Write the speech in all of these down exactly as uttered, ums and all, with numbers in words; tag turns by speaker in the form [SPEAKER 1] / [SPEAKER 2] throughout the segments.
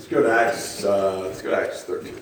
[SPEAKER 1] Let's go to Acts. Uh, let's go to Acts thirteen.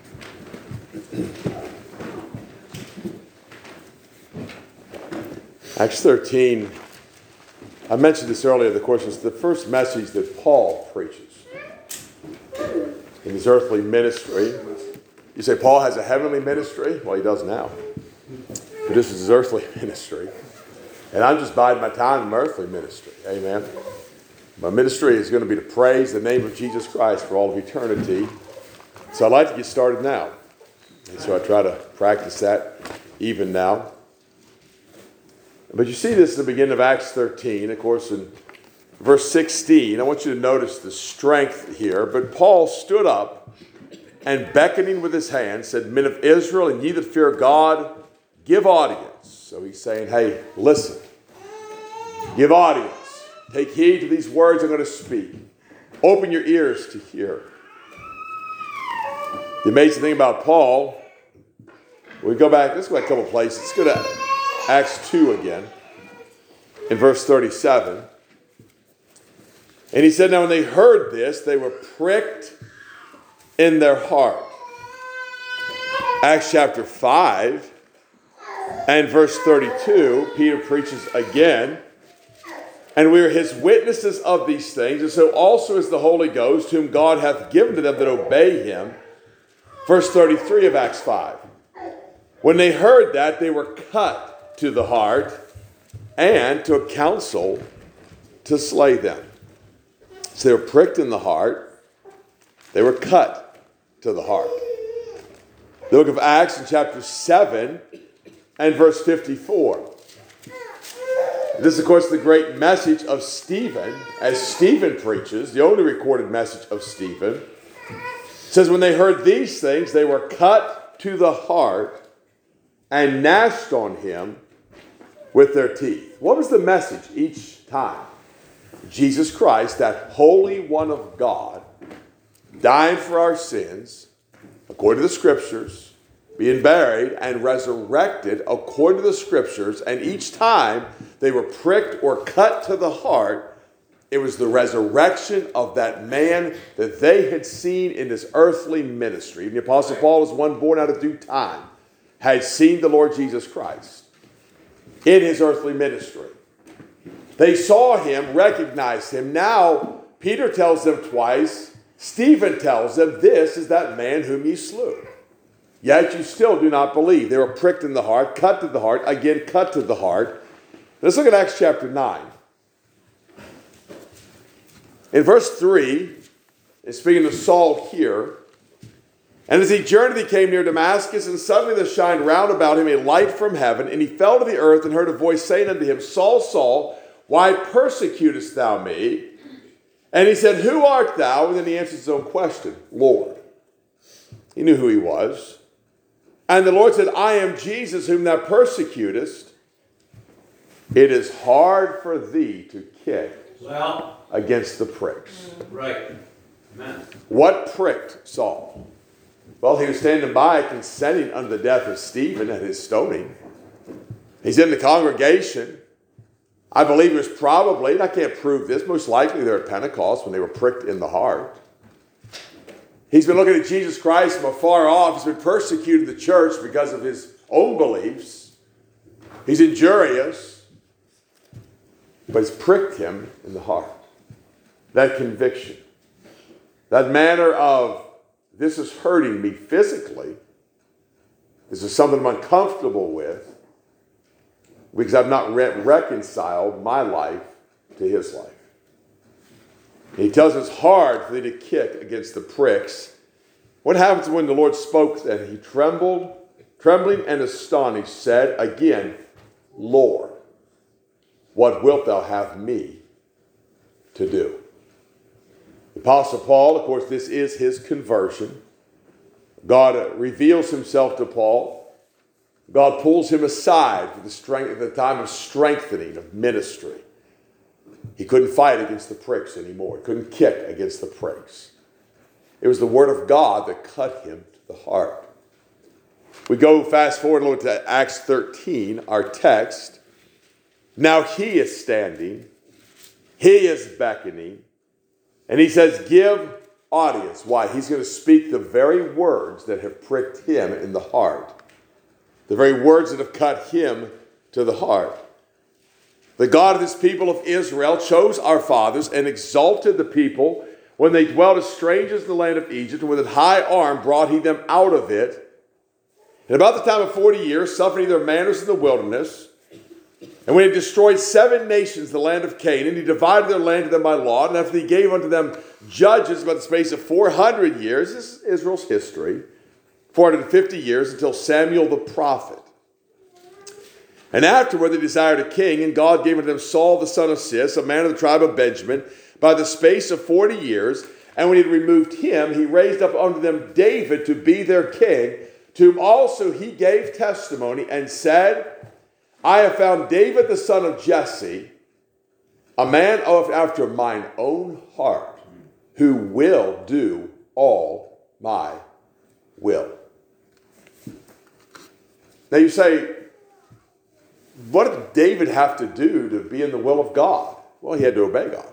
[SPEAKER 1] Acts thirteen. I mentioned this earlier. Of course, it's the first message that Paul preaches in his earthly ministry. You say Paul has a heavenly ministry? Well, he does now. But this is his earthly ministry. And I'm just biding my time in my earthly ministry. Amen. My ministry is going to be to praise the name of Jesus Christ for all of eternity. So I'd like to get started now. And so I try to practice that even now. But you see this in the beginning of Acts thirteen. Of course, in verse sixteen, I want you to notice the strength here. But Paul stood up and beckoning with his hand said, "Men of Israel, and ye that fear God, give audience." So he's saying, hey, listen. Give audience. Take heed to these words I'm going to speak. Open your ears to hear. The amazing thing about Paul, we go back, let's go back a couple places. Let's go to Acts two again, in verse thirty-seven. And he said, now when they heard this, they were pricked in their heart. Acts chapter five and verse thirty-two, Peter preaches again. And we are his witnesses of these things, and so also is the Holy Ghost, whom God hath given to them that obey him. Verse thirty-three of Acts five. When they heard that, they were cut to the heart, and to a counsel to slay them. So they were pricked in the heart. They were cut to the heart. The book of Acts in chapter seven and verse fifty-four. This is, of course, the great message of Stephen, as Stephen preaches, the only recorded message of Stephen. It says, when they heard these things, they were cut to the heart and gnashed on him with their teeth. What was the message each time? Jesus Christ, that Holy One of God, dying for our sins, according to the Scriptures, being buried and resurrected according to the Scriptures, and each time they were pricked or cut to the heart, it was the resurrection of that man that they had seen in his earthly ministry. And the Apostle Paul is one born out of due time, had seen the Lord Jesus Christ in his earthly ministry. They saw him, recognized him. Now, Peter tells them twice, Stephen tells them, this is that man whom ye slew. Yet you still do not believe. They were pricked in the heart, cut to the heart, again cut to the heart. Let's look at Acts chapter nine. In verse three, it's speaking to Saul here. And as he journeyed, he came near Damascus, and suddenly there shined round about him a light from heaven, and he fell to the earth and heard a voice saying unto him, Saul, Saul, why persecutest thou me? And he said, who art thou? And then he answered his own question, Lord. He knew who he was. And the Lord said, I am Jesus whom thou persecutest. It is hard for thee to kick
[SPEAKER 2] well,
[SPEAKER 1] against the pricks.
[SPEAKER 2] Right. Amen.
[SPEAKER 1] What pricked Saul? Well, he was standing by consenting unto the death of Stephen at his stoning. He's in the congregation. I believe it was probably, and I can't prove this, most likely they're at Pentecost when they were pricked in the heart. He's been looking at Jesus Christ from afar off. He's been persecuting the church because of his own beliefs. He's injurious. But it's pricked him in the heart. That conviction. That manner of, this is hurting me physically. This is something I'm uncomfortable with. Because I've not re- reconciled my life to his life. He tells us it's hard for thee to kick against the pricks. What happens when the Lord spoke then? He trembled, trembling and astonished, said again, Lord, what wilt thou have me to do? The Apostle Paul, of course, this is his conversion. God reveals himself to Paul. God pulls him aside for the strength, at the time of strengthening, of ministry. He couldn't fight against the pricks anymore. He couldn't kick against the pricks. It was the word of God that cut him to the heart. We go fast forward a little to Acts thirteen, our text. Now he is standing. He is beckoning. And he says, give audience. Why? He's going to speak the very words that have pricked him in the heart. The very words that have cut him to the heart. The God of this people of Israel chose our fathers and exalted the people when they dwelt as strangers in the land of Egypt, and with a high arm brought he them out of it. And about the time of forty years, suffered he their manners in the wilderness. And when he destroyed seven nations, the land of Canaan, he divided their land to them by lot. And after he gave unto them judges about the space of four hundred years, this is Israel's history, four hundred fifty years, until Samuel the prophet. And afterward they desired a king, and God gave unto them Saul the son of Cis, a man of the tribe of Benjamin, by the space of forty years. And when he had removed him, he raised up unto them David to be their king, to whom also he gave testimony and said, I have found David the son of Jesse, a man of after mine own heart, who will do all my will. Now you say, what did David have to do to be in the will of God? Well, he had to obey God.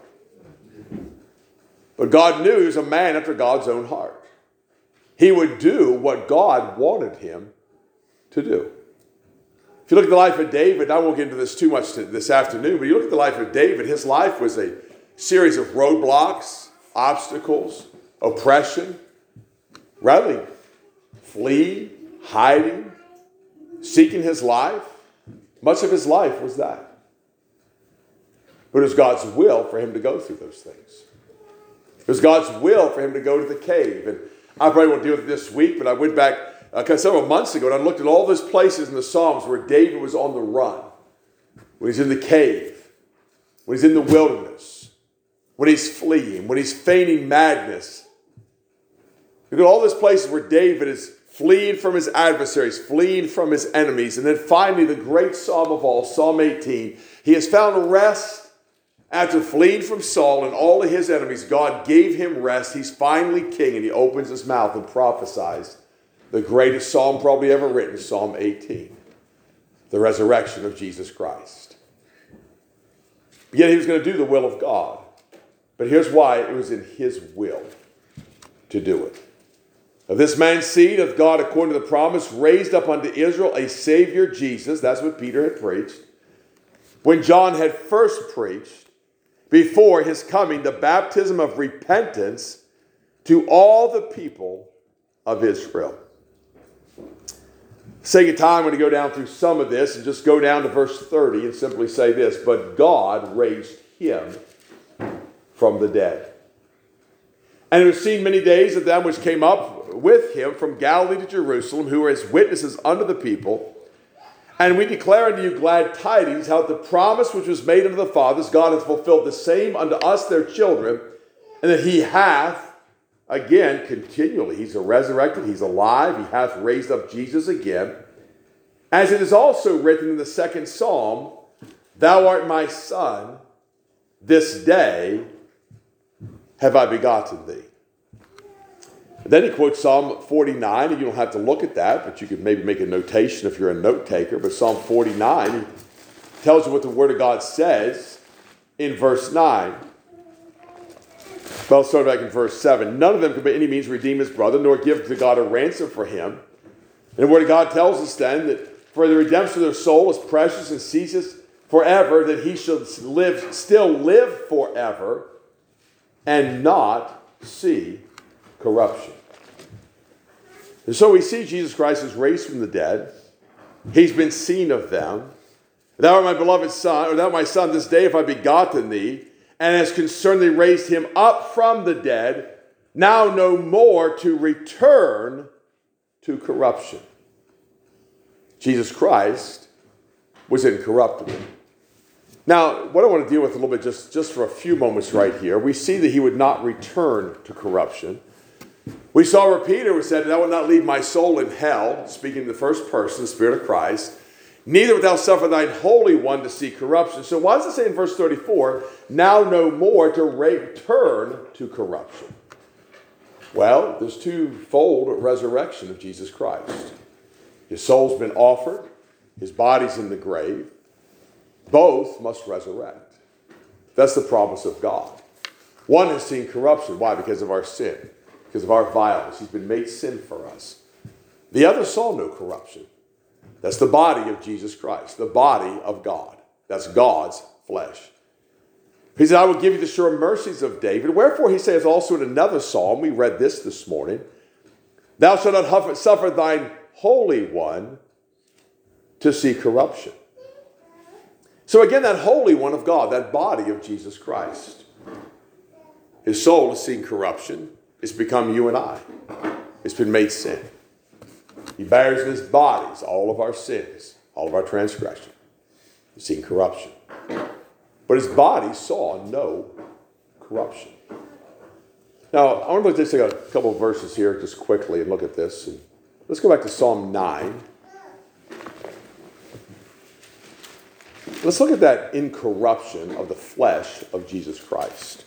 [SPEAKER 1] But God knew he was a man after God's own heart. He would do what God wanted him to do. If you look at the life of David, I won't get into this too much this afternoon, but you look at the life of David, his life was a series of roadblocks, obstacles, oppression, rather fleeing, hiding, seeking his life. Much of his life was that. But it was God's will for him to go through those things. It was God's will for him to go to the cave. And I probably won't deal with it this week, but I went back uh, several months ago and I looked at all those places in the Psalms where David was on the run. When he's in the cave, when he's in the wilderness, when he's fleeing, when he's feigning madness. Look at all those places where David is fleeing from his adversaries, fleeing from his enemies. And then finally, the great psalm of all, Psalm eighteen. He has found rest after fleeing from Saul and all of his enemies. God gave him rest. He's finally king, and he opens his mouth and prophesies the greatest psalm probably ever written, Psalm eighteen, the resurrection of Jesus Christ. Yet he was going to do the will of God. But here's why: it was in his will to do it. Of this man's seed of God, according to the promise, raised up unto Israel a Savior, Jesus. That's what Peter had preached. When John had first preached, before his coming, the baptism of repentance to all the people of Israel. For the sake of time, I'm going to go down through some of this and just go down to verse thirty and simply say this: but God raised him from the dead. And it was seen many days of them which came up with him from Galilee to Jerusalem, who were his witnesses unto the people. And we declare unto you glad tidings, how the promise which was made unto the fathers, God hath fulfilled the same unto us their children, and that he hath, again, continually, he's a resurrected, he's alive, he hath raised up Jesus again. As it is also written in the second psalm, thou art my son, this day have I begotten thee. And then he quotes Psalm forty-nine, and you don't have to look at that, but you could maybe make a notation if you're a note taker. But Psalm forty-nine tells you what the Word of God says in verse nine. Well, start back in verse seven. None of them could by any means redeem his brother, nor give to God a ransom for him. And the Word of God tells us then that for the redemption of their soul is precious and ceases forever, that he should live, still live forever and not see corruption. And so we see Jesus Christ is raised from the dead. He's been seen of them. Thou art my beloved son, or thou my son, this day have I begotten thee. And as concerned they raised him up from the dead, now no more to return to corruption. Jesus Christ was incorruptible. Now, what I want to deal with a little bit just, just for a few moments right here, we see that he would not return to corruption. We saw where Peter said, thou wilt not leave my soul in hell, speaking in the first person, the Spirit of Christ. Neither wilt thou suffer thine Holy One to see corruption. So why does it say in verse thirty-four, now no more to return to corruption? Well, there's twofold resurrection of Jesus Christ. His soul's been offered. His body's in the grave. Both must resurrect. That's the promise of God. One has seen corruption. Why? Because of our sin. because of our vileness. He's been made sin for us. The other saw no corruption. That's the body of Jesus Christ, the body of God. That's God's flesh. He said, I will give you the sure mercies of David. Wherefore, he says also in another psalm, we read this this morning, thou shalt not suffer thine Holy One to see corruption. So again, that Holy One of God, that body of Jesus Christ, his soul has seen corruption. It's become you and I. It's been made sin. He bears in his bodies all of our sins, all of our transgression. He's seen corruption. But his body saw no corruption. Now, I want to just take a couple of verses here just quickly and look at this. And let's go back to Psalm nine. Let's look at that incorruption of the flesh of Jesus Christ.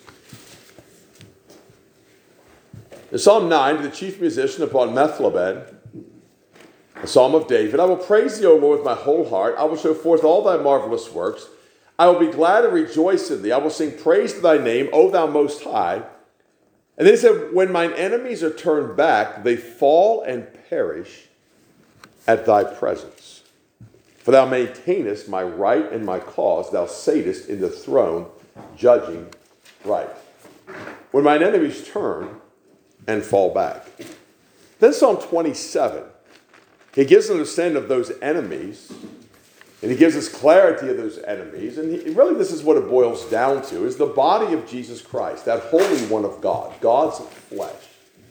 [SPEAKER 1] In Psalm nine, to the chief musician upon Methlabed, a psalm of David, I will praise thee, O Lord, with my whole heart. I will show forth all thy marvelous works. I will be glad and rejoice in thee. I will sing praise to thy name, O thou most high. And then he said, when mine enemies are turned back, they fall and perish at thy presence. For thou maintainest my right and my cause. Thou satest in the throne, judging right. When mine enemies turn and fall back. Then Psalm twenty-seven. He gives an understanding of those enemies. And he gives us clarity of those enemies. And he, really this is what it boils down to, is the body of Jesus Christ, that Holy One of God, God's flesh.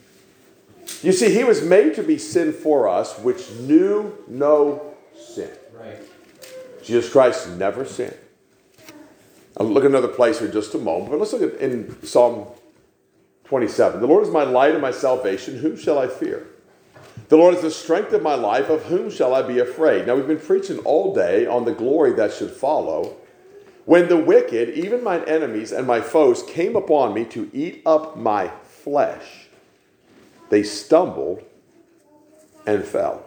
[SPEAKER 1] You see, he was made to be sin for us, which knew no sin.
[SPEAKER 2] Right.
[SPEAKER 1] Jesus Christ never sinned. I'll look at another place here in just a moment, but let's look at in Psalm twenty-seven. The Lord is my light and my salvation. Whom shall I fear? The Lord is the strength of my life. Of whom shall I be afraid? Now, we've been preaching all day on the glory that should follow. When the wicked, even mine enemies and my foes, came upon me to eat up my flesh, they stumbled and fell.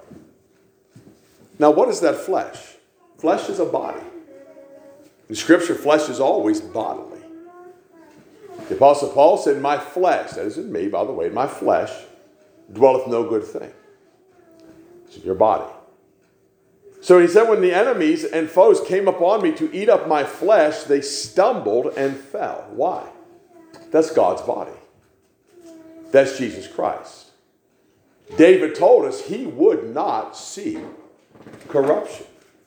[SPEAKER 1] Now, what is that flesh? Flesh is a body. In Scripture, flesh is always bodily. The Apostle Paul said, my flesh, that is in me, by the way, my flesh dwelleth no good thing. It's your body. So he said, when the enemies and foes came upon me to eat up my flesh, they stumbled and fell. Why? That's God's body. That's Jesus Christ. David told us he would not see corruption.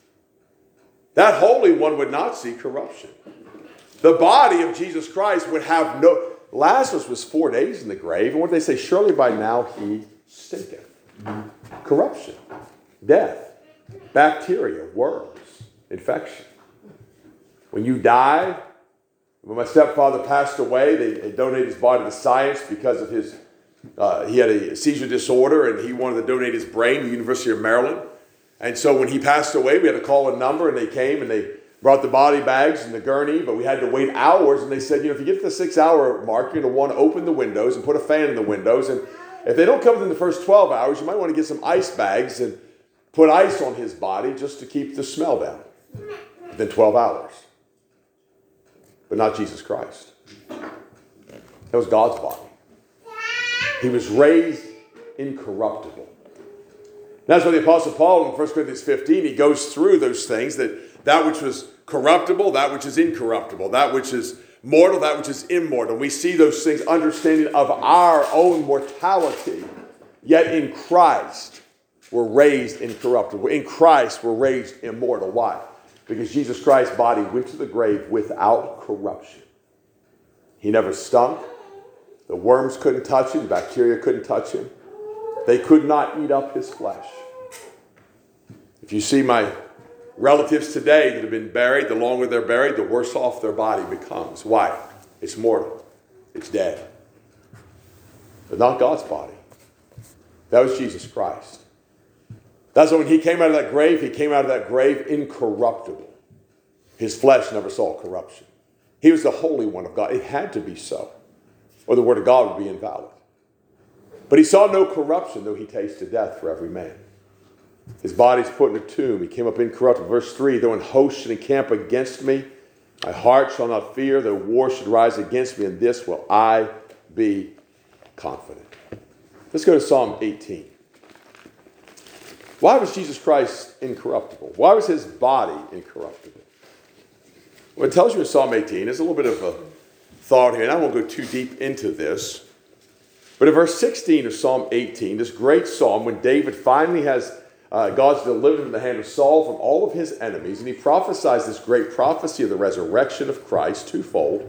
[SPEAKER 1] That Holy One would not see corruption. The body of Jesus Christ would have no... Lazarus was four days in the grave, and what did they say? Surely by now he stinketh. Corruption, death, bacteria, worms, infection. When you die, when my stepfather passed away, they, they donated his body to science because of his... Uh, he had a seizure disorder, and he wanted to donate his brain to the University of Maryland. And so when he passed away, we had to call a number, and they came, and they brought the body bags and the gurney, but we had to wait hours. And they said, you know, if you get to the six-hour mark, you're going to want to open the windows and put a fan in the windows. And if they don't come within the first twelve hours, you might want to get some ice bags and put ice on his body just to keep the smell down. Within twelve hours. But not Jesus Christ. That was God's body. He was raised incorruptible. That's why the Apostle Paul in First Corinthians fifteen, he goes through those things, that that which was corruptible, that which is incorruptible, that which is mortal, that which is immortal. We see those things, understanding of our own mortality. Yet in Christ, we're raised incorruptible. In Christ, we're raised immortal. Why? Because Jesus Christ's body went to the grave without corruption. He never stunk. The worms couldn't touch him. The bacteria couldn't touch him. They could not eat up his flesh. If you see my relatives today that have been buried, the longer they're buried, the worse off their body becomes. Why? It's mortal. It's dead. But not God's body. That was Jesus Christ. That's why when he came out of that grave, he came out of that grave incorruptible. His flesh never saw corruption. He was the Holy One of God. It had to be so, or the Word of God would be invalid. But he saw no corruption, though he tasted death for every man. His body's put in a tomb. He came up incorruptible. Verse three, though an host should encamp against me, my heart shall not fear. Though war should rise against me, in this will I be confident. Let's go to Psalm eighteen. Why was Jesus Christ incorruptible? Why was his body incorruptible? Well, it tells you in Psalm eighteen, there's a little bit of a thought here, and I won't go too deep into this. But in verse sixteen of Psalm eighteen, this great psalm, when David finally has, uh, God's delivered him from the hand of Saul from all of his enemies, and he prophesies this great prophecy of the resurrection of Christ, twofold.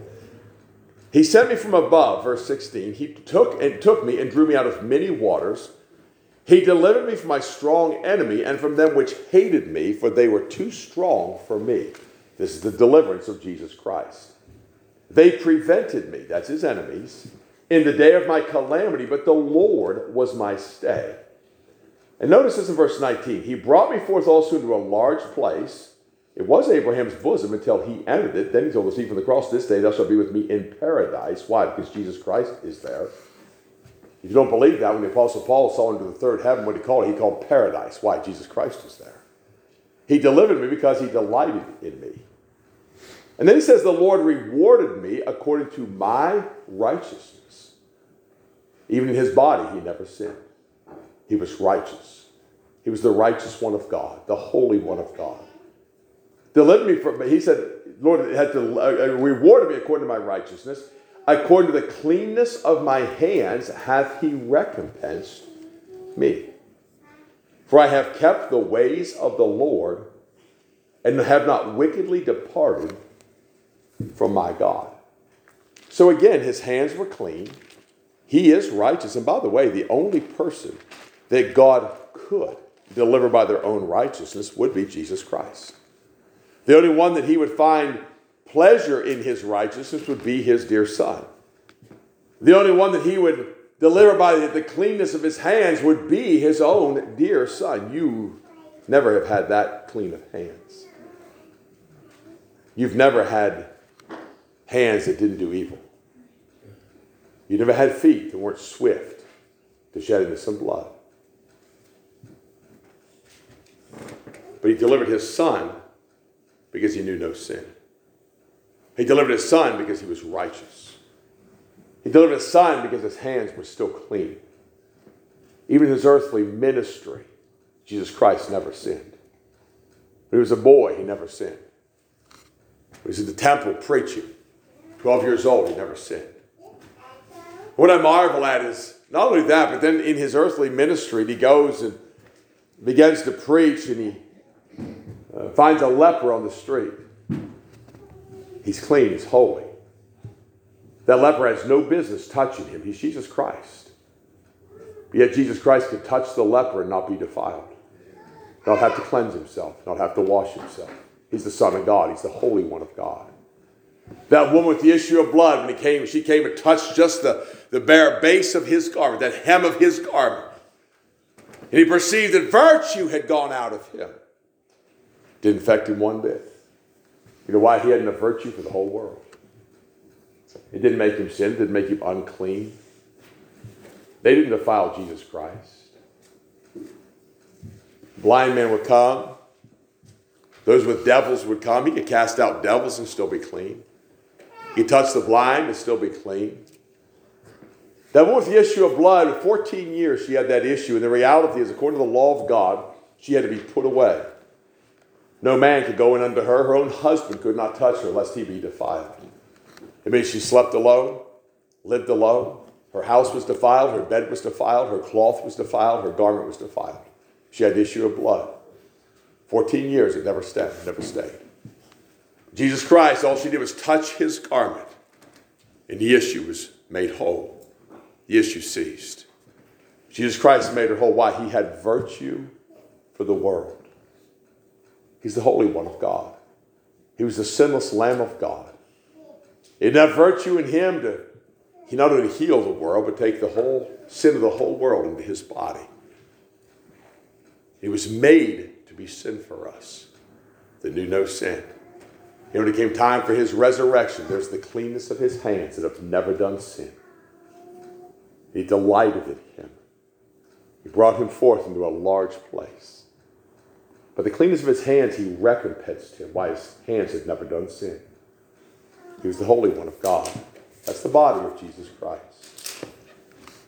[SPEAKER 1] He sent me from above, verse sixteen. He took and took me and drew me out of many waters. He delivered me from my strong enemy and from them which hated me, for they were too strong for me. This is the deliverance of Jesus Christ. They prevented me, that's his enemies, in the day of my calamity, but the Lord was my stay. And notice this in verse nineteen. He brought me forth also into a large place. It was Abraham's bosom until he entered it. Then he told us, even from the cross, this day thou shalt be with me in paradise. Why? Because Jesus Christ is there. If you don't believe that, when the Apostle Paul saw into the third heaven, what he called it? He called paradise. Why? Jesus Christ is there. He delivered me because he delighted in me. And then he says, the Lord rewarded me according to my righteousness. Even in his body, he never sinned. He was righteous. He was the righteous one of God, the holy one of God. Delivered me from, he said, Lord had to uh, rewarded me according to my righteousness. According to the cleanness of my hands hath he recompensed me. For I have kept the ways of the Lord and have not wickedly departed from my God. So again, his hands were clean. He is righteous. And by the way, the only person that God could deliver by their own righteousness would be Jesus Christ. The only one that he would find pleasure in his righteousness would be his dear son. The only one that he would deliver by the cleanness of his hands would be his own dear son. You never have had that clean of hands. You've never had hands that didn't do evil. You never had feet that weren't swift to shed innocent blood. But he delivered his son because he knew no sin. He delivered his son because he was righteous. He delivered his son because his hands were still clean. Even his earthly ministry, Jesus Christ never sinned. When he was a boy, he never sinned. When he was in the temple preaching, twelve years old, he never sinned. What I marvel at is not only that, but then in his earthly ministry, he goes and begins to preach, and he uh, finds a leper on the street. He's clean, he's holy. That leper has no business touching him. He's Jesus Christ. But yet Jesus Christ could touch the leper and not be defiled. Not have to cleanse himself, not have to wash himself. He's the Son of God. He's the Holy One of God. That woman with the issue of blood, when he came, she came and touched just the, the bare base of his garment, that hem of his garment. And he perceived that virtue had gone out of him. Didn't affect him one bit. You know why? He had enough virtue for the whole world. It didn't make him sin. It didn't make him unclean. They didn't defile Jesus Christ. Blind men would come. Those with devils would come. He could cast out devils and still be clean. He could touch the blind and still be clean. That woman with the issue of blood, for fourteen years she had that issue. And the reality is, according to the law of God, she had to be put away. No man could go in unto her. Her own husband could not touch her lest he be defiled. It means she slept alone, lived alone. Her house was defiled. Her bed was defiled. Her cloth was defiled. Her garment was defiled. She had the issue of blood. fourteen years, it never stayed. Never stayed. Jesus Christ, all she did was touch his garment, and the issue was made whole. The issue ceased. Jesus Christ made her whole. Why? He had virtue for the world. He's the Holy One of God. He was the sinless Lamb of God. He had enough virtue in him to he not only heal the world, but take the whole sin of the whole world into his body. He was made to be sin for us that knew no sin. And when it came time for his resurrection, there's the cleanness of his hands that have never done sin. He delighted in him. He brought him forth into a large place. But the cleanness of his hands, he recompensed him. Why? His hands had never done sin. He was the Holy One of God. That's the body of Jesus Christ.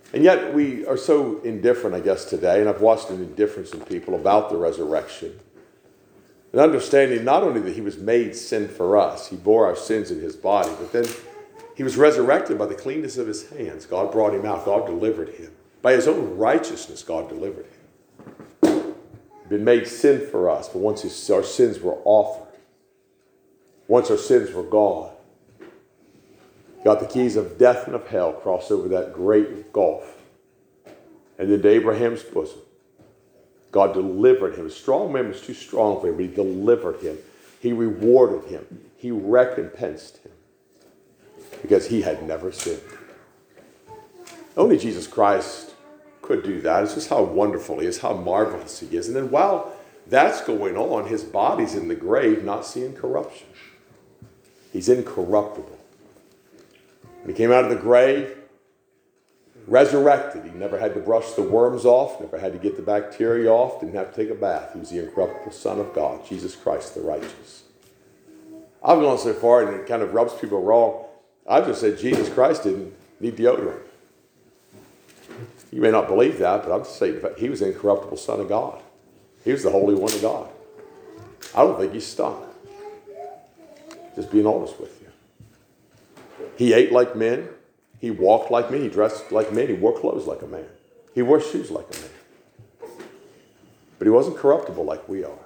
[SPEAKER 1] And yet we are so indifferent, I guess, today, and I've watched an indifference in people about the resurrection. And understanding not only that he was made sin for us, he bore our sins in his body, but then he was resurrected by the cleanness of his hands. God brought him out. God delivered him. By his own righteousness, God delivered him. He'd been made sin for us, but once his, our sins were offered, once our sins were gone, got the keys of death and of hell, crossed over that great gulf, and into Abraham's bosom. God delivered him. A strong man was too strong for him, but he delivered him. He rewarded him. He recompensed him because he had never sinned. Only Jesus Christ could do that. It's just how wonderful he is, how marvelous he is. And then while that's going on, his body's in the grave, not seeing corruption. He's incorruptible. When he came out of the grave, resurrected, he never had to brush the worms off, never had to get the bacteria off, didn't have to take a bath. He was the incorruptible Son of God, Jesus Christ the righteous. I've gone so far, and it kind of rubs people wrong, I've just said Jesus Christ didn't need deodorant. You may not believe that, but I'm just saying he was the incorruptible Son of God. He was the Holy One of God. I don't think he stunk. Just being honest with you. He ate like men. He walked like men. He dressed like men. He wore clothes like a man. He wore shoes like a man. But he wasn't corruptible like we are.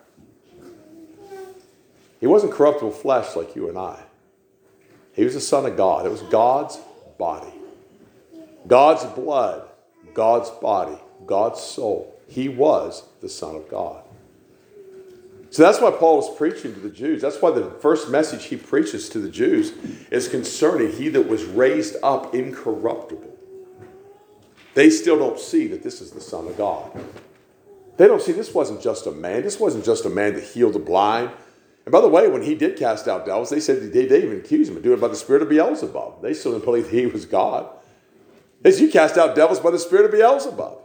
[SPEAKER 1] He wasn't corruptible flesh like you and I. He was the Son of God. It was God's body. God's blood. God's body. God's soul. He was the Son of God. So that's why Paul is preaching to the Jews. That's why the first message he preaches to the Jews is concerning he that was raised up incorruptible. They still don't see that this is the Son of God. They don't see this wasn't just a man. This wasn't just a man that healed the blind. And by the way, when he did cast out devils, they said they, they even accused him of doing it by the spirit of Beelzebub. They still didn't believe he was God. They said, you cast out devils by the spirit of Beelzebub.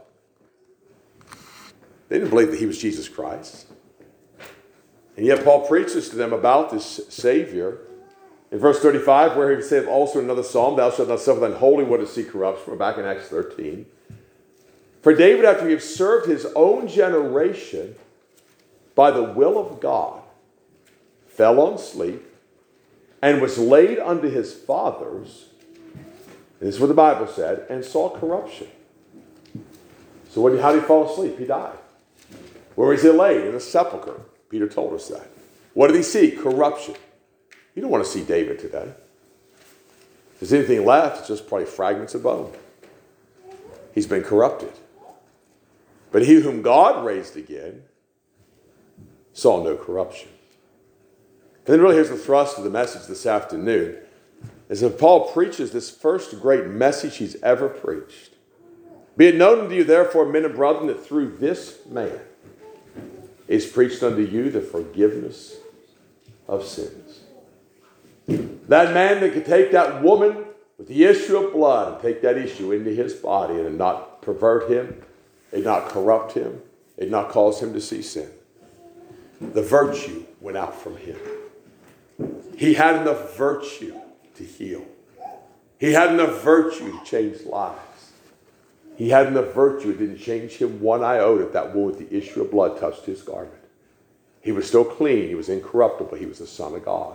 [SPEAKER 1] They didn't believe that he was Jesus Christ. And yet Paul preaches to them about this Savior. In verse thirty-five, where he said also in another psalm, thou shalt not suffer thine holy one to see corruption. We're back in Acts thirteen. For David, after he had served his own generation by the will of God, fell on sleep, and was laid unto his fathers. This is what the Bible said, and saw corruption. So what, how did he fall asleep? He died. Where was he laid? In a sepulcher. Peter told us that. What did he see? Corruption. You don't want to see David today. If there's anything left, it's just probably fragments of bone. He's been corrupted. But he whom God raised again saw no corruption. And then really here's the thrust of the message this afternoon. Is that Paul preaches this first great message he's ever preached. Be it known unto you, therefore, men and brethren, that through this man is preached unto you the forgiveness of sins. That man that could take that woman with the issue of blood and take that issue into his body and not pervert him, and not corrupt him, and not cause him to see sin. The virtue went out from him. He had enough virtue to heal. He had enough virtue to change lives. He had enough virtue. It didn't change him one iota if that woman with the issue of blood touched his garment. He was still clean. He was incorruptible. He was the Son of God.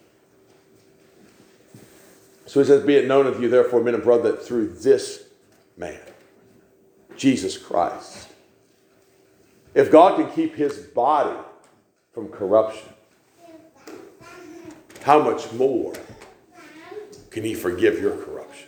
[SPEAKER 1] So he says, be it known unto you, therefore, men and brethren, that through this man, Jesus Christ, if God can keep his body from corruption, how much more can he forgive your corruption?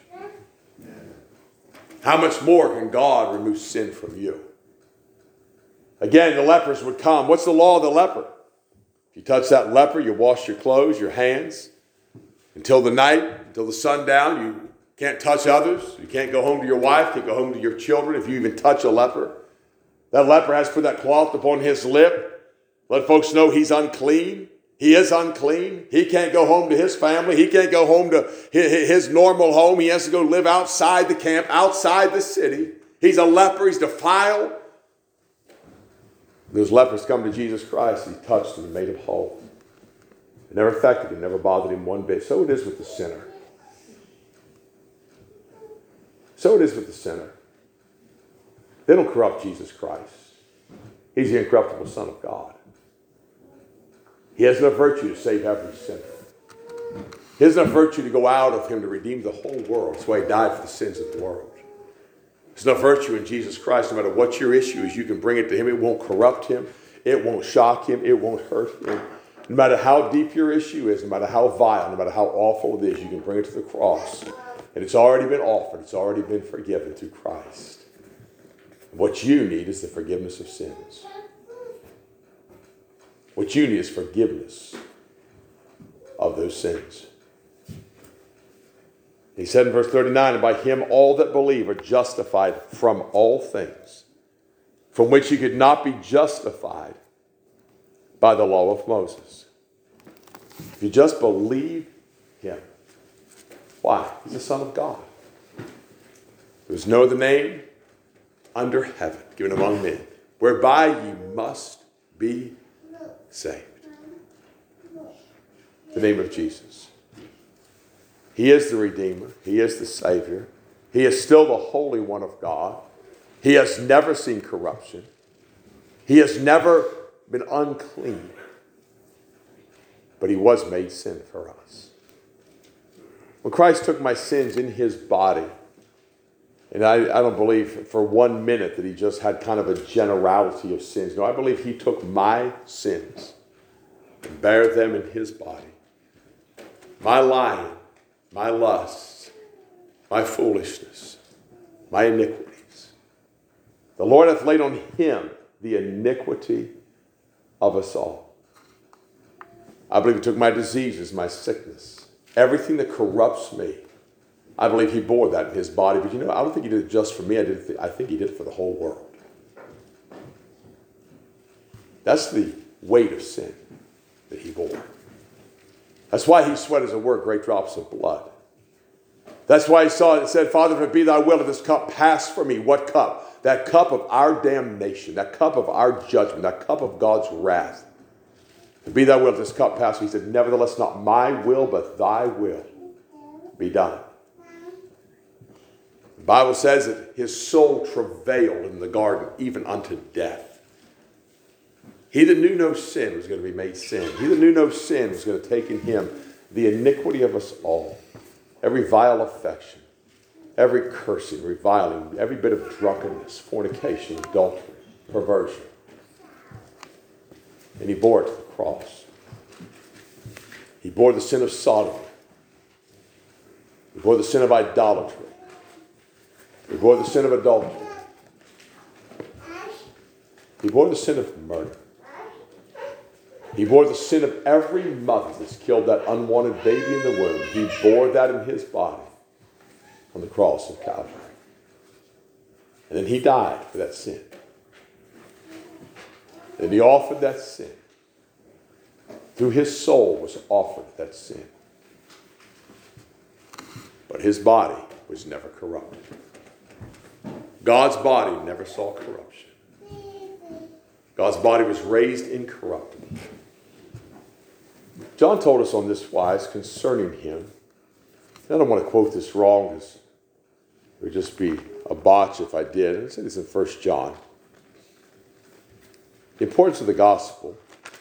[SPEAKER 1] How much more can God remove sin from you? Again, the lepers would come. What's the law of the leper? If you touch that leper, you wash your clothes, your hands. Until the night, until the sundown, you can't touch others. You can't go home to your wife, can't go home to your children if you even touch a leper. That leper has to put that cloth upon his lip. Let folks know he's unclean. He is unclean. He can't go home to his family. He can't go home to his normal home. He has to go live outside the camp, outside the city. He's a leper. He's defiled. Those lepers come to Jesus Christ. He touched them and made him whole. It never affected him, never bothered him one bit. So it is with the sinner. So it is with the sinner. They don't corrupt Jesus Christ. He's the incorruptible Son of God. He has enough virtue to save every sinner. He has enough virtue to go out of him to redeem the whole world. That's why he died for the sins of the world. There's enough virtue in Jesus Christ. No matter what your issue is, you can bring it to him. It won't corrupt him. It won't shock him. It won't hurt him. No matter how deep your issue is, no matter how vile, no matter how awful it is, you can bring it to the cross. And it's already been offered. It's already been forgiven through Christ. What you need is the forgiveness of sins. What you need is forgiveness of those sins. He said in verse thirty-nine, and by him all that believe are justified from all things, from which you could not be justified by the law of Moses. If you just believe him. Why? He's the Son of God. There's no other name under heaven given among men, whereby you must be saved. The name of Jesus. He is the Redeemer. He is the Savior. He is still the Holy One of God. He has never seen corruption. He has never been unclean. But he was made sin for us. When Christ took my sins in his body, and I, I don't believe for one minute that he just had kind of a generality of sins. No, I believe he took my sins and bare them in his body. My lying, my lusts, my foolishness, my iniquities. The Lord hath laid on him the iniquity of us all. I believe he took my diseases, my sickness, everything that corrupts me. I believe he bore that in his body. But you know, I don't think he did it just for me. I, did th- I think he did it for the whole world. That's the weight of sin that he bore. That's why he sweat, as it were, great drops of blood. That's why he saw it and said, Father, if it be thy will, let this cup pass from me. What cup? That cup of our damnation, that cup of our judgment, that cup of God's wrath. If it be thy will, let this cup pass from me. He said, nevertheless, not my will, but thy will be done. The Bible says that his soul travailed in the garden, even unto death. He that knew no sin was going to be made sin. He that knew no sin was going to take in him the iniquity of us all. Every vile affection, every cursing, reviling, every bit of drunkenness, fornication, adultery, perversion. And he bore it to the cross. He bore the sin of sodomy. He bore the sin of idolatry. He bore the sin of adultery. He bore the sin of murder. He bore the sin of every mother that's killed that unwanted baby in the womb. He bore that in his body on the cross of Calvary. And then he died for that sin. And he offered that sin. Through his soul was offered that sin. But his body was never corrupted. God's body never saw corruption. God's body was raised incorruptible. John told us on this wise concerning him. I don't want to quote this wrong, because it would just be a botch if I did. I said it's in First John. The importance of the gospel.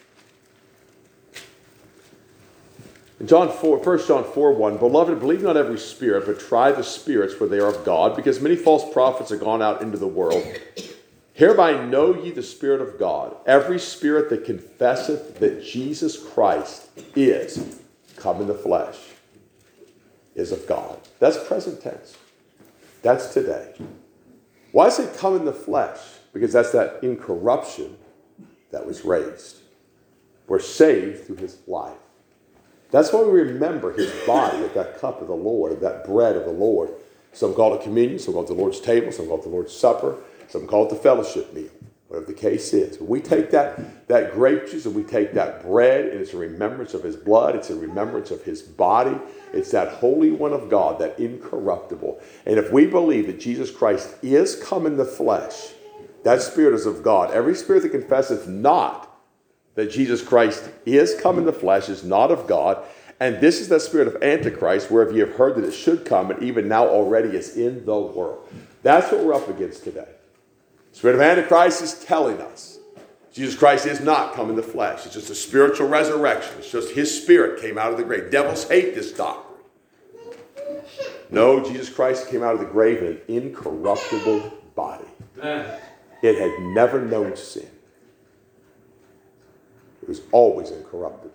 [SPEAKER 1] In John four, First John four one, Beloved, believe not every spirit, but try the spirits where they are of God, because many false prophets are gone out into the world. Hereby know ye the Spirit of God. Every spirit that confesseth that Jesus Christ is come in the flesh is of God. That's present tense. That's today. Why does it come in the flesh? Because that's that incorruption that was raised. We're saved through his life. That's why we remember his body at that cup of the Lord, at that bread of the Lord. Some call it communion, some call it the Lord's table, some call it the Lord's supper. Some call it the fellowship meal, whatever the case is. But we take that, that grape juice and we take that bread, and it's a remembrance of his blood. It's a remembrance of his body. It's that Holy One of God, that incorruptible. And if we believe that Jesus Christ is come in the flesh, that spirit is of God. Every spirit that confesseth not that Jesus Christ is come in the flesh is not of God. And this is the spirit of Antichrist, whereof ye have heard that it should come, and even now already is in the world. That's what we're up against today. Spirit of Antichrist is telling us Jesus Christ is not come in the flesh. It's just a spiritual resurrection. It's just his spirit came out of the grave. Devils hate this doctrine. No, Jesus Christ came out of the grave in an incorruptible body. It had never known sin. It was always incorruptible.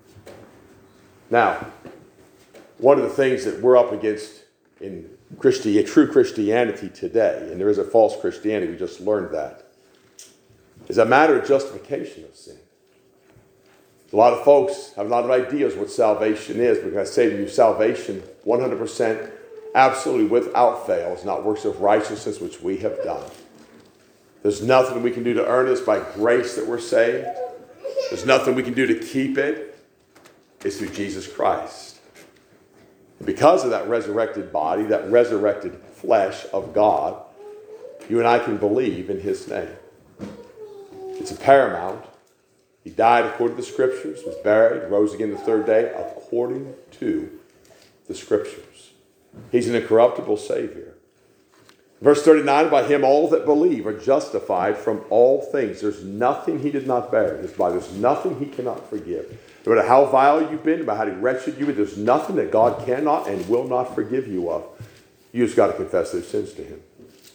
[SPEAKER 1] Now, one of the things that we're up against in Christi- true Christianity today, and there is a false Christianity, we just learned that, is a matter of justification of sin. A lot of folks have a lot of ideas what salvation is, but I say to you, salvation, one hundred percent, absolutely without fail, is not works of righteousness which we have done. There's nothing we can do to earn this by grace that we're saved. There's nothing we can do to keep it. It's through Jesus Christ. And because of that resurrected body, that resurrected flesh of God, you and I can believe in his name. It's a paramount. He died according to the Scriptures, was buried, rose again the third day according to the Scriptures. He's an incorruptible Savior. Verse thirty-nine, by him all that believe are justified from all things. There's nothing he did not bear in his body. There's nothing he cannot forgive. No matter how vile you've been, no matter how wretched you've been, there's nothing that God cannot and will not forgive you of. You just got to confess those sins to him.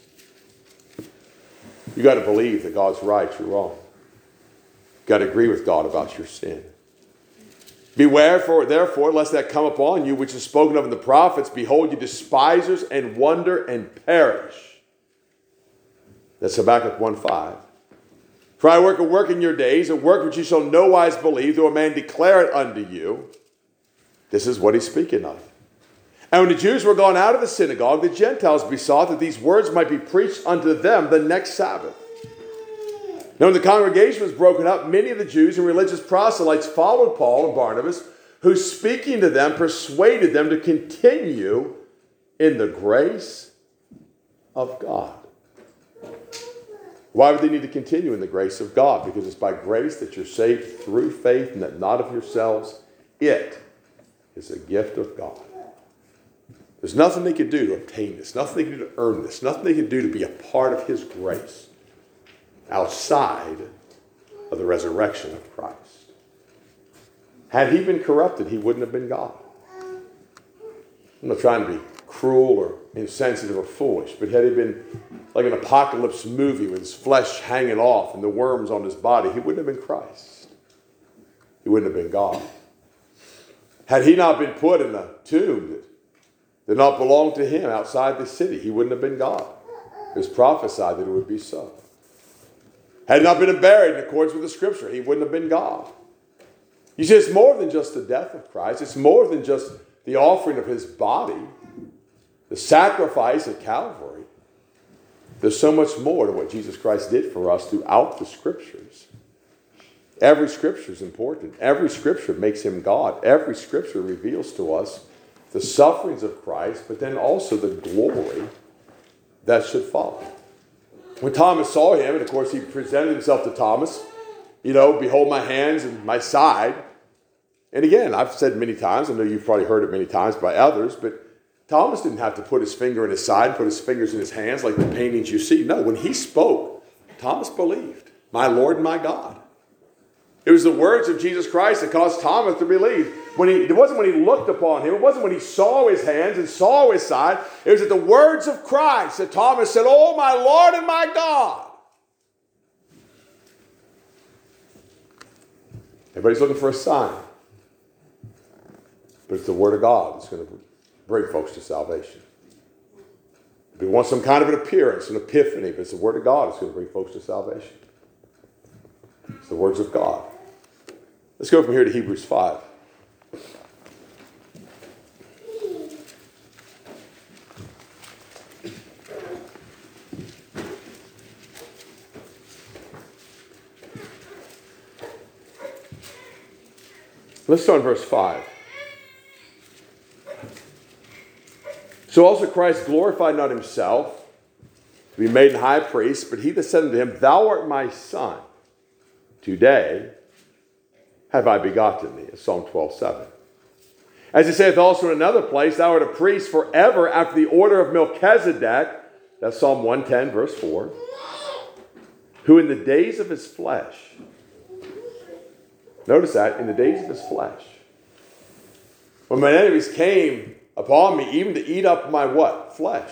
[SPEAKER 1] You got to believe that God's right, you're wrong. You got to agree with God about your sin. Beware, for therefore, lest that come upon you, which is spoken of in the prophets. Behold, you despisers, and wonder, and perish. That's Habakkuk one five. For I work a work in your days, a work which you shall no wise believe, though a man declare it unto you. This is what he's speaking of. And when the Jews were gone out of the synagogue, the Gentiles besought that these words might be preached unto them the next Sabbath. Now when the congregation was broken up, many of the Jews and religious proselytes followed Paul and Barnabas, who speaking to them persuaded them to continue in the grace of God. Why would they need to continue in the grace of God? Because it's by grace that you're saved through faith, and that not of yourselves. It is a gift of God. There's nothing they could do to obtain this, nothing they could do to earn this, nothing they could do to be a part of his grace outside of the resurrection of Christ. Had he been corrupted, he wouldn't have been God. I'm not trying to be cruel or insensitive or foolish, but had he been like an apocalypse movie with his flesh hanging off and the worms on his body, he wouldn't have been Christ. He wouldn't have been God. Had he not been put in a tomb that did not belong to him outside the city, he wouldn't have been God. It was prophesied that it would be so. Had he not been buried in accordance with the Scripture, he wouldn't have been God. You see, it's more than just the death of Christ. It's more than just the offering of his body, the sacrifice at Calvary. There's so much more to what Jesus Christ did for us throughout the Scriptures. Every Scripture is important. Every Scripture makes him God. Every Scripture reveals to us the sufferings of Christ, but then also the glory that should follow. When Thomas saw him, and of course he presented himself to Thomas, you know, behold my hands and my side. And again, I've said many times, I know you've probably heard it many times by others, but Thomas didn't have to put his finger in his side, put his fingers in his hands like the paintings you see. No, when he spoke, Thomas believed, my Lord and my God. It was the words of Jesus Christ that caused Thomas to believe. When he, it wasn't when he looked upon him. It wasn't when he saw his hands and saw his side. It was at the words of Christ that Thomas said, oh, my Lord and my God. Everybody's looking for a sign. But it's the Word of God that's going to bring folks to salvation. If we want some kind of an appearance, an epiphany, but it's the Word of God that's going to bring folks to salvation. It's the words of God. Let's go from here to Hebrews five. Let's start in verse five. So also Christ glorified not himself to be made an high priest, but he that said unto him, thou art my son. Today have I begotten thee. Psalm twelve seven. As he saith also in another place, thou art a priest forever after the order of Melchizedek. That's Psalm one ten, verse four. who in the days of his flesh, notice that, in the days of his flesh, when my enemies came upon me, even to eat up my what? Flesh.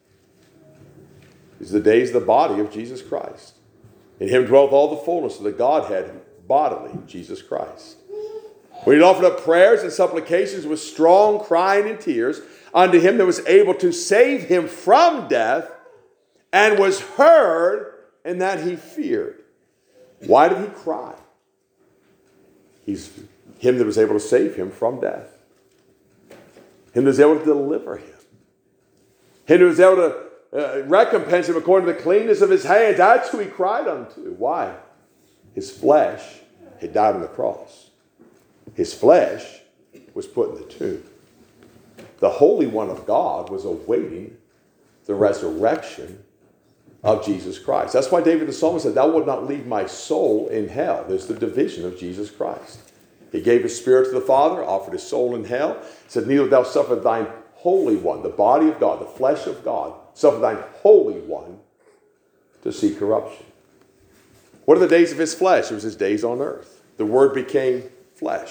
[SPEAKER 1] These are the days of the body of Jesus Christ. In him dwelt all the fullness of the Godhead bodily, Jesus Christ. When he offered up prayers and supplications with strong crying and tears unto him that was able to save him from death, and was heard, and that he feared. Why did he cry? He's him that was able to save him from death. Him that was able to deliver him. Him that was able to uh, recompense him according to the cleanness of his hands. That's who he cried unto. Why? His flesh had died on the cross. His flesh was put in the tomb. The Holy One of God was awaiting the resurrection of Jesus Christ. That's why David the psalmist said, thou wilt not leave my soul in hell. There's the division of Jesus Christ. He gave his spirit to the Father, offered his soul in hell, said, neither thou suffer thine Holy One, the body of God, the flesh of God, suffer thine Holy One to see corruption. What are the days of his flesh? It was his days on earth. The Word became flesh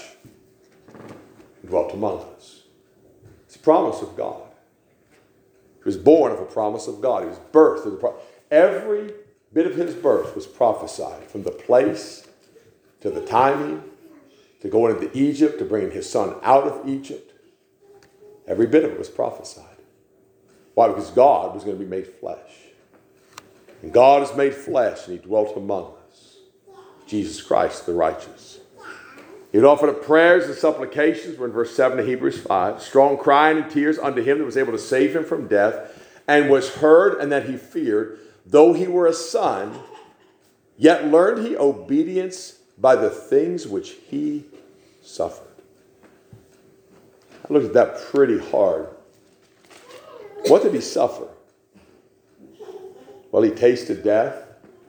[SPEAKER 1] and dwelt among us. It's a promise of God. He was born of a promise of God. He was birthed of the pro- Every bit of his birth was prophesied, from the place to the timing, to going into Egypt, to bringing his son out of Egypt. Every bit of it was prophesied. Why? Because God was going to be made flesh. And God is made flesh, and he dwelt among us. Jesus Christ, the righteous. He had offered up prayers and supplications. We're in verse seven of Hebrews five. Strong crying and tears unto him that was able to save him from death, and was heard, and that he feared. Though he were a son, yet learned he obedience by the things which he suffered. I looked at that pretty hard. What did he suffer? Well, he tasted death.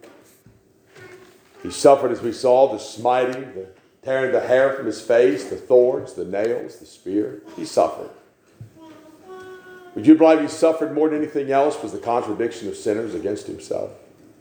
[SPEAKER 1] He suffered, as we saw, the smiting, the tearing the hair from his face, the thorns, the nails, the spear. He suffered. Would you believe he suffered more than anything else was the contradiction of sinners against himself?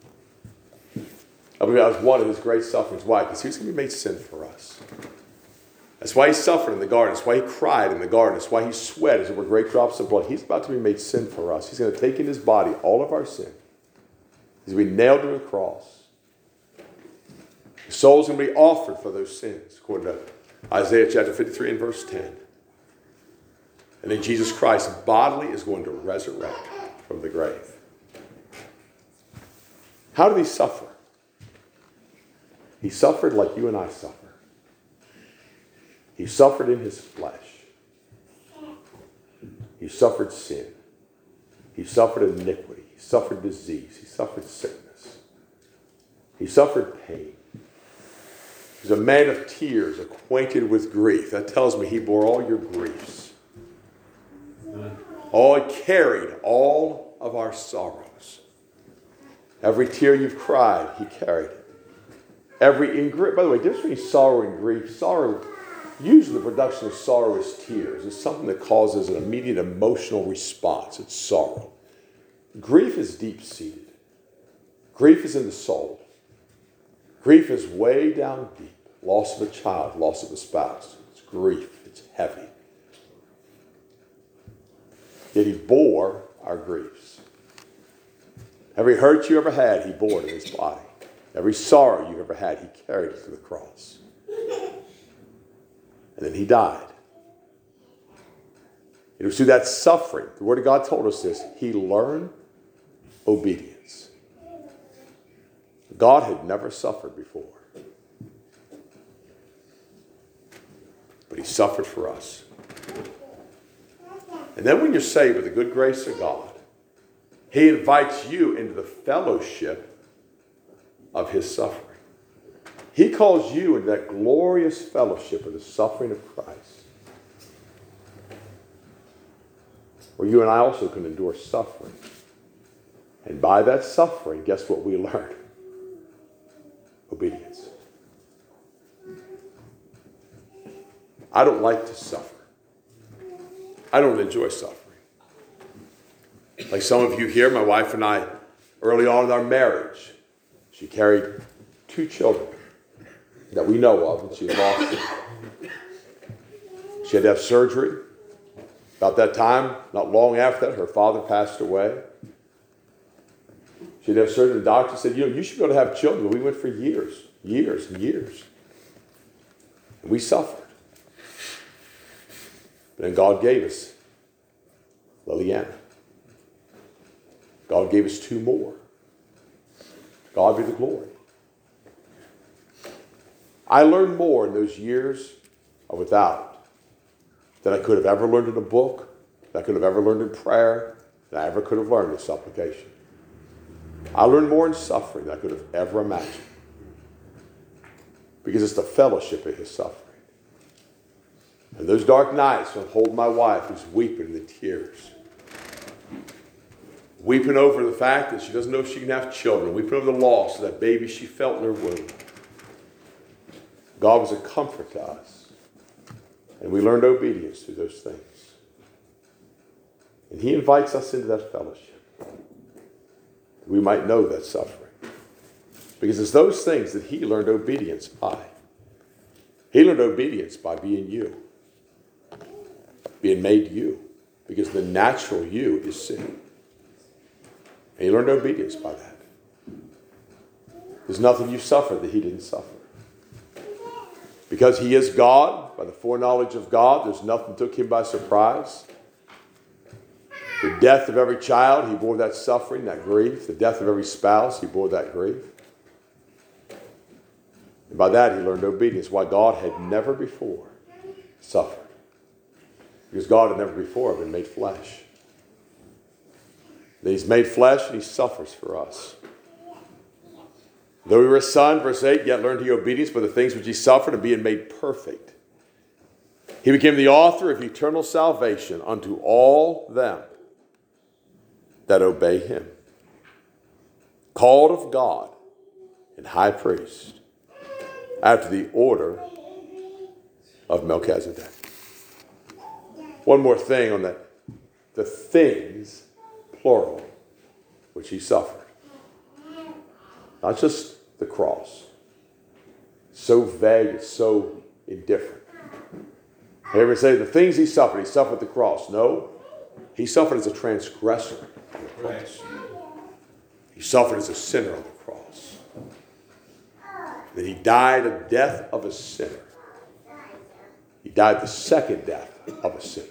[SPEAKER 1] I believe that was one of his great sufferings. Why? Because he was going to be made sin for us. That's why he suffered in the garden. That's why he cried in the garden. That's why he sweat as it were great drops of blood. He's about to be made sin for us. He's going to take in his body all of our sin. He's going to be nailed to the cross. His soul's going to be offered for those sins, according to Isaiah chapter fifty-three and verse ten. And then Jesus Christ bodily is going to resurrect from the grave. How did he suffer? He suffered like you and I suffer. He suffered in his flesh. He suffered sin. He suffered iniquity. He suffered disease. He suffered sickness. He suffered pain. He's a man of tears, acquainted with grief. That tells me he bore all your griefs. Oh, he carried all of our sorrows. Every tear you've cried, he carried it. Every in grief, by the way, difference between sorrow and grief. Sorrow, usually the production of sorrow is tears. It's something that causes an immediate emotional response. It's sorrow. Grief is deep-seated. Grief is in the soul. Grief is way down deep. Loss of a child, loss of a spouse. It's grief. It's heavy. Yet he bore our griefs. Every hurt you ever had, he bore it in his body. Every sorrow you ever had, he carried it to the cross. And then he died. It was through that suffering, the Word of God told us this, he learned obedience. God had never suffered before. But he suffered for us. And then when you're saved with the good grace of God, he invites you into the fellowship of his suffering. He calls you into that glorious fellowship of the suffering of Christ, where you and I also can endure suffering. And by that suffering, guess what we learn? Obedience. I don't like to suffer. I don't enjoy suffering. Like some of you here, my wife and I, early on in our marriage, She carried two children that we know of, and she lost them. She had to have surgery. About that time, not long after that, her father passed away. She had to have surgery. The doctor said, you know, you should be able to have children. We went for years, years and years. And we suffered. But then God gave us Liliana. God gave us two more. God be the glory. I learned more in those years of without than I could have ever learned in a book, that I could have ever learned in prayer, than I ever could have learned in supplication. I learned more in suffering than I could have ever imagined. Because it's the fellowship of his suffering. And those dark nights when I hold my wife who's weeping in the tears. Weeping over the fact that she doesn't know if she can have children. Weeping over the loss of that baby she felt in her womb. God was a comfort to us. And we learned obedience through those things. And he invites us into that fellowship. We might know that suffering. Because it's those things that he learned obedience by. He learned obedience by being you. Being made you. Because the natural you is sin. And he learned obedience by that. There's nothing you suffered that he didn't suffer. Because he is God, by the foreknowledge of God, there's nothing that took him by surprise. The death of every child, he bore that suffering, that grief. The death of every spouse, he bore that grief. And by that he learned obedience, why God had never before suffered. Because God had never before been made flesh. Then he's made flesh and he suffers for us. Though he were a son, verse eight, yet learned he obedience by the things which he suffered, and being made perfect. He became the author of eternal salvation unto all them that obey him. Called of God and high priest after the order of Melchizedek. One more thing on that. The things, plural, which he suffered. Not just the cross. So vague, it's so indifferent. You ever say the things he suffered, he suffered the cross. No, he suffered as a transgressor on the cross. He suffered as a sinner on the cross. That he died a death of a sinner. He died the second death of a sinner.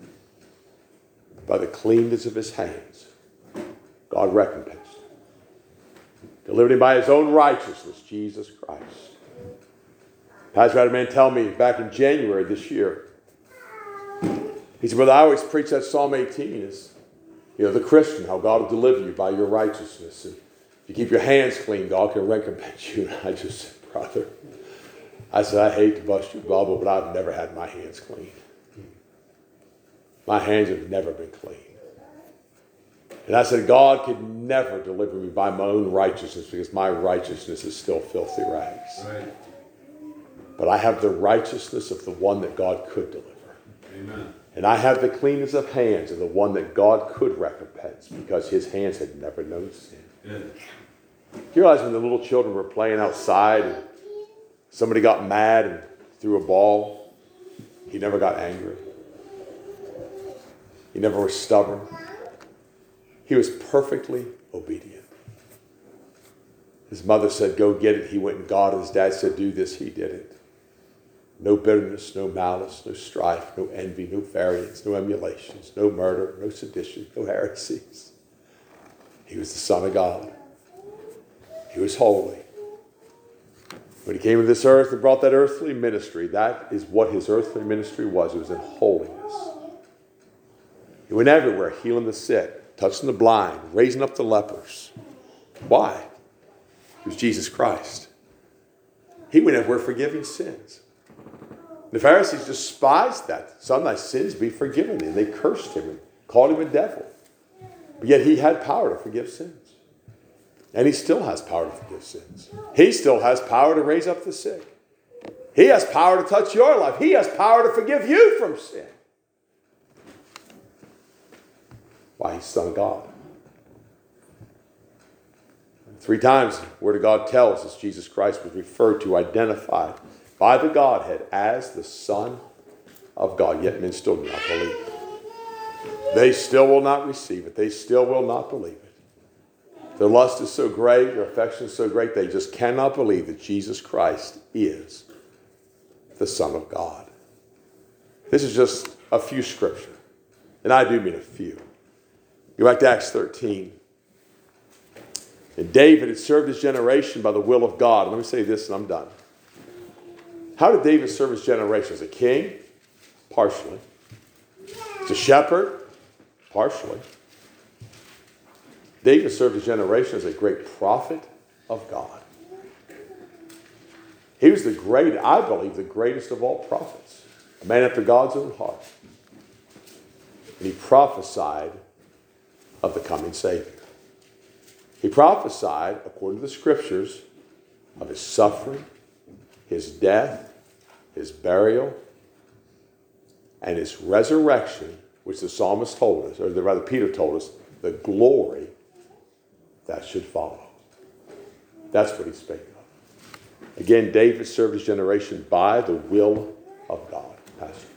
[SPEAKER 1] By the cleanness of his hands, God recompensed him. Delivered him by his own righteousness, Jesus Christ. Pastor had a man tell me back in January this year. He said, brother, I always preach that Psalm eighteen is, you know, the Christian, how God will deliver you by your righteousness. And if you keep your hands clean, God can recompense you. And I just said, brother, I said, I hate to bust your bubble, but I've never had my hands clean. My hands have never been clean. And I said, God could never deliver me by my own righteousness because my righteousness is still filthy rags.
[SPEAKER 2] Right.
[SPEAKER 1] But I have the righteousness of the one that God could deliver.
[SPEAKER 2] Amen.
[SPEAKER 1] And I have the cleanness of hands of the one that God could recompense because his hands had never known sin.
[SPEAKER 2] Good.
[SPEAKER 1] You realize when the little children were playing outside and somebody got mad and threw a ball, he never got angry. He never was stubborn. He was perfectly obedient. His mother said, go get it. He went and got it. His dad said, do this. He did it. No bitterness, no malice, no strife, no envy, no variance, no emulations, no murder, no sedition, no heresies. He was the Son of God. He was holy. When he came to this earth and brought that earthly ministry, that is what his earthly ministry was. It was in holiness. He went everywhere, healing the sick, touching the blind, raising up the lepers. Why? It was Jesus Christ. He went everywhere forgiving sins. The Pharisees despised that. Son, thy sins be forgiven thee. And they cursed him and called him a devil. But yet he had power to forgive sins. And he still has power to forgive sins. He still has power to raise up the sick. He has power to touch your life. He has power to forgive you from sin. Why? He's Son of God. Three times the Word of God tells us Jesus Christ was referred to, identified by the Godhead as the Son of God. Yet men still do not believe it. They still will not receive it. They still will not believe it. Their lust is so great, their affection is so great, they just cannot believe that Jesus Christ is the Son of God. This is just a few scripture. And I do mean a few. Go back to Acts thirteen. And David had served his generation by the will of God. Let me say this and I'm done. How did David serve his generation? As a king? Partially. As a shepherd? Partially. David served his generation as a great prophet of God. He was the great, I believe, the greatest of all prophets. A man after God's own heart. And he prophesied of the coming Savior. He prophesied, according to the scriptures, of his suffering, his death, his burial, and his resurrection, which the psalmist told us, or rather Peter told us, the glory that should follow. That's what he spake of. Again, David served his generation by the will of God. Pastor.